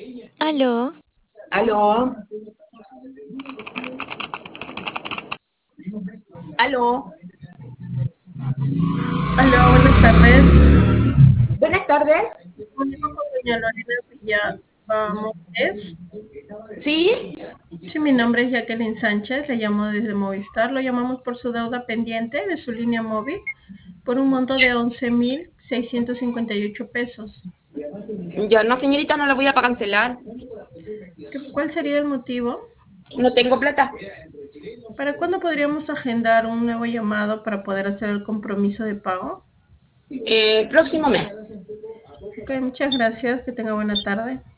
Aló, Aló, aló. Hola, buenas tardes. Buenas tardes. Comunico con doña Lorena Villabamores. ¿Sí? Sí, mi nombre es Jacqueline Sánchez, le llamo desde Movistar. Lo llamamos por su deuda pendiente de su línea móvil por un monto de 11.658 pesos. Yo no, señorita, no la voy a cancelar. ¿Cuál sería el motivo? No tengo plata. ¿Para cuándo podríamos agendar un nuevo llamado para poder hacer el compromiso de pago? Próximo mes. Ok, muchas gracias. Que tenga buena tarde.